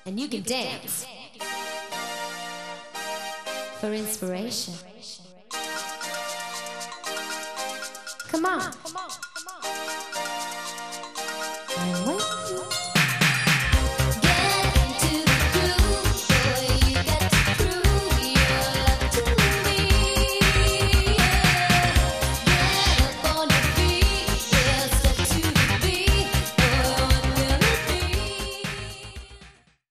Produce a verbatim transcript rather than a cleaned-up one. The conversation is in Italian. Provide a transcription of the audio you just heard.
and you can dance for inspiration. Come on.